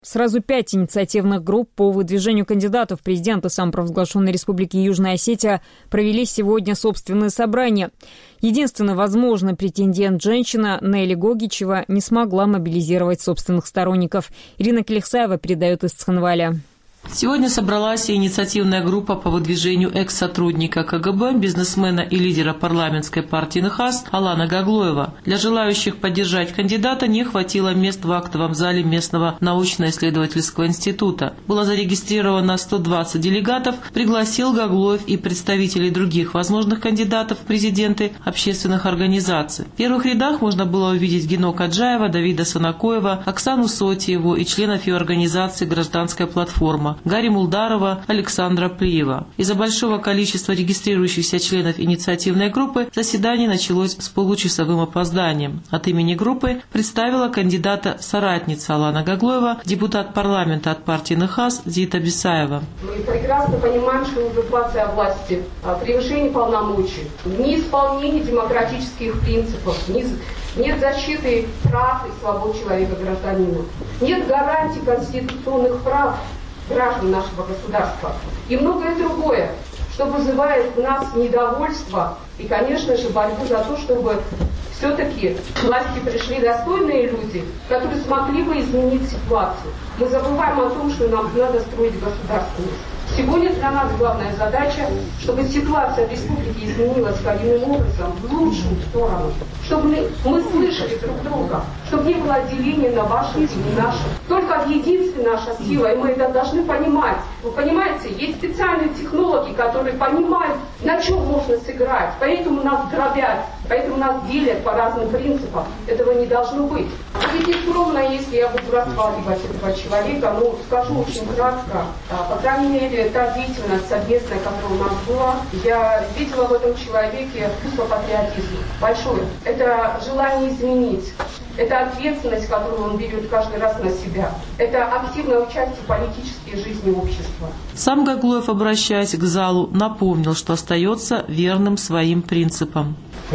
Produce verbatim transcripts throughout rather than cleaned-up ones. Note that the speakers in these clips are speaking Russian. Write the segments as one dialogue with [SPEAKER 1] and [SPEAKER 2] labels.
[SPEAKER 1] Сразу пять инициативных групп по выдвижению кандидатов в президенты самопровозглашенной Республики Южная Осетия провели сегодня собственные собрания. Единственный возможный претендент женщина Нелли Гогичева не смогла мобилизировать собственных сторонников. Ирина Келихсаева передает из Цхинваля.
[SPEAKER 2] Сегодня собралась инициативная группа по выдвижению экс-сотрудника ка гэ бэ, бизнесмена и лидера парламентской партии НХАС Алана Гаглоева. Для желающих поддержать кандидата не хватило мест в актовом зале местного научно-исследовательского института. Было зарегистрировано сто двадцать делегатов, пригласил Гаглоев и представителей других возможных кандидатов в президенты общественных организаций. В первых рядах можно было увидеть Гино Каджаева, Давида Санакоева, Оксану Сотиеву и членов ее организации «Гражданская платформа», Гарри Мулдарова, Александра Плиева. Из-за большого количества регистрирующихся членов инициативной группы заседание началось с получасовым опозданием. От имени группы представила кандидата соратница Алана Гаглоева, депутат парламента от партии НХАС Зита Бисаева.
[SPEAKER 3] Мы прекрасно понимаем, что узурпация власти, превышение полномочий, неисполнение демократических принципов, нет защиты прав и свобод человека-гражданина, нет гарантий конституционных прав граждан нашего государства и многое другое, что вызывает в нас недовольство и, конечно же, борьбу за то, чтобы все-таки к власти пришли достойные люди, которые смогли бы изменить ситуацию. Мы забываем о том, что нам надо строить государственность. Сегодня для нас главная задача, чтобы ситуация в республике изменилась коренным образом в лучшую сторону, чтобы мы, мы слышали друг друга, чтобы не было деления на ваших и не наших. Только в единстве наша сила, и мы это должны понимать. Вы понимаете, есть специальные технологии, которые понимают, на чем можно сыграть, поэтому нас дробят, поэтому нас делят по разным принципам. Этого не должно быть. Будет нескромно, если я буду расхваливать этого человека, но скажу очень кратко. По крайней мере, та деятельность совместная, которая у нас была, я видела в этом человеке чувство патриотизма большое. Это желание изменить. Это ответственность, которую он берет каждый раз на себя. Это активное участие в политической жизни общества.
[SPEAKER 2] Сам Гаглоев, обращаясь к залу, напомнил, что остается верным своим принципам.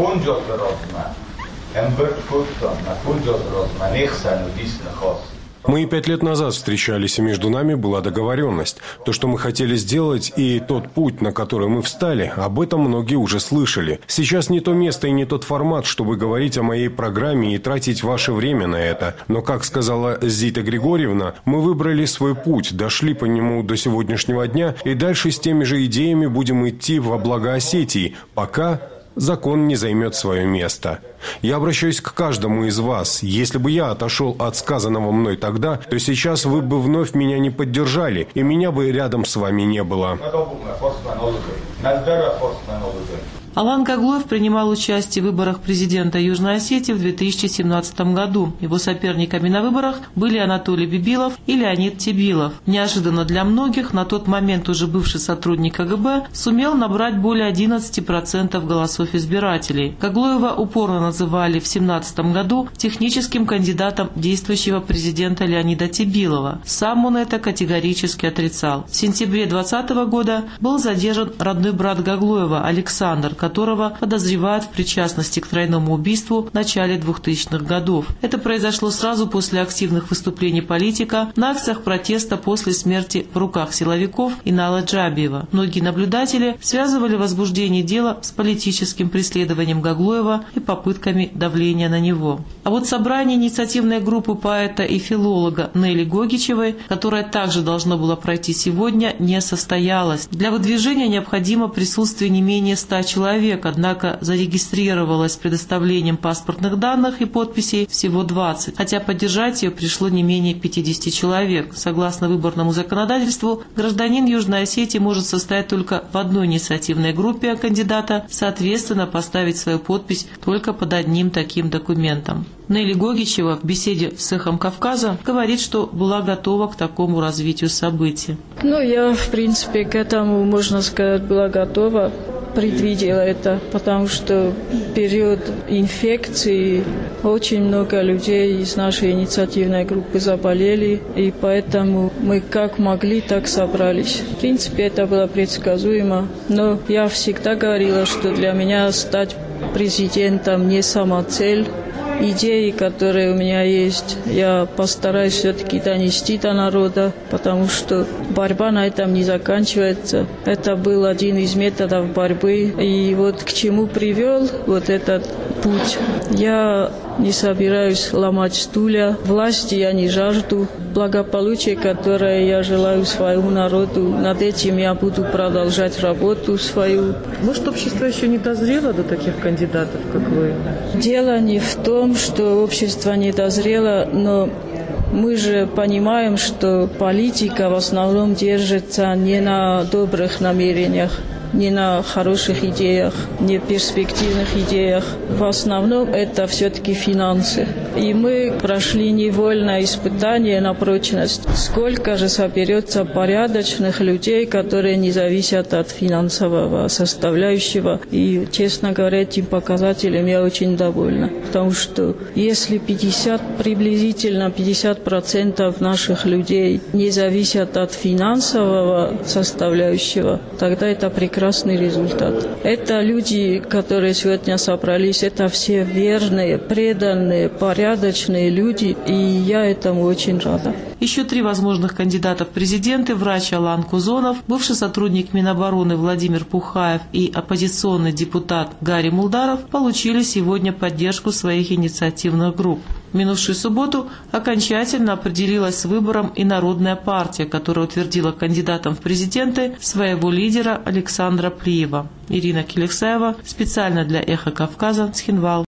[SPEAKER 4] Мы и пять лет назад встречались, и между нами была договоренность. То, что мы хотели сделать, и тот путь, на который мы встали, об этом многие уже слышали. Сейчас не то место и не тот формат, чтобы говорить о моей программе и тратить ваше время на это. Но, как сказала Зита Григорьевна, мы выбрали свой путь, дошли по нему до сегодняшнего дня, и дальше с теми же идеями будем идти во благо Осетии, пока закон не займет свое место. Я обращаюсь к каждому из вас. Если бы я отошел от сказанного мной тогда, то сейчас вы бы вновь меня не поддержали, и меня бы рядом с вами не было.
[SPEAKER 2] Алан Гаглоев принимал участие в выборах президента Южной Осетии в две тысячи семнадцатом году. Его соперниками на выборах были Анатолий Бибилов и Леонид Тебилов. Неожиданно для многих, на тот момент уже бывший сотрудник ка гэ бэ сумел набрать более одиннадцати процентов голосов избирателей. Гаглоева упорно называли в две тысячи семнадцатом году техническим кандидатом действующего президента Леонида Тебилова. Сам он это категорически отрицал. В сентябре две тысячи двадцатого года был задержан родной брат Гаглоева Александр, которого подозревают в причастности к тройному убийству в начале двухтысячных годов. Это произошло сразу после активных выступлений политика на акциях протеста после смерти в руках силовиков Инала Джабиева. Многие наблюдатели связывали возбуждение дела с политическим преследованием Гаглоева и попытками давления на него. А вот собрание инициативной группы поэта и филолога Нелли Гогичевой, которое также должно было пройти сегодня, не состоялось. Для выдвижения необходимо присутствие не менее ста человек. Однако зарегистрировалось с предоставлением паспортных данных и подписей всего двадцать, хотя поддержать ее пришло не менее пятидесяти человек. Согласно выборному законодательству, гражданин Южной Осетии может состоять только в одной инициативной группе кандидата, соответственно, поставить свою подпись только под одним таким документом. Нелли Гогичева в беседе с «Эхом Кавказа» говорит, что была готова к такому развитию событий.
[SPEAKER 5] Ну, я, в принципе, к этому, можно сказать, была готова. Предвидела это, потому что в период инфекции очень много людей из нашей инициативной группы заболели, и поэтому мы как могли, так собрались. В принципе, это было предсказуемо, но я всегда говорила, что для меня стать президентом не сама цель, идеи, которые у меня есть, я постараюсь все-таки донести до народа, потому что борьба на этом не заканчивается. Это был один из методов борьбы. И вот к чему привел вот этот путь. Я не собираюсь ломать стулья. Власти я не жажду. Благополучие, которое я желаю своему народу, над этим я буду продолжать работу свою.
[SPEAKER 2] Может, общество еще не дозрело до таких кандидатов, как вы?
[SPEAKER 5] Дело не в том, что общество не дозрело, но мы же понимаем, что политика в основном держится не на добрых намерениях, не на хороших идеях, не перспективных идеях. В основном это все-таки финансы. И мы прошли невольное испытание на прочность. Сколько же соберется порядочных людей, которые не зависят от финансового составляющего. И, честно говоря, этим показателем я очень довольна. Потому что если пятьдесят, приблизительно пятьдесят процентов наших людей не зависят от финансового составляющего, тогда это прекрасный результат. Это люди, которые сегодня собрались, это все верные, преданные, порядочные люди, и я этому очень рада.
[SPEAKER 2] Еще три возможных кандидата в президенты: врач Алан Кузонов, бывший сотрудник Минобороны Владимир Пухаев и оппозиционный депутат Гарри Мулдаров получили сегодня поддержку своих инициативных групп. В минувшую субботу окончательно определилась с выбором и Народная партия, которая утвердила кандидатом в президенты своего лидера Александра Плиева. Ирина Келексаева специально для «Эхо Кавказа», Цхинвал.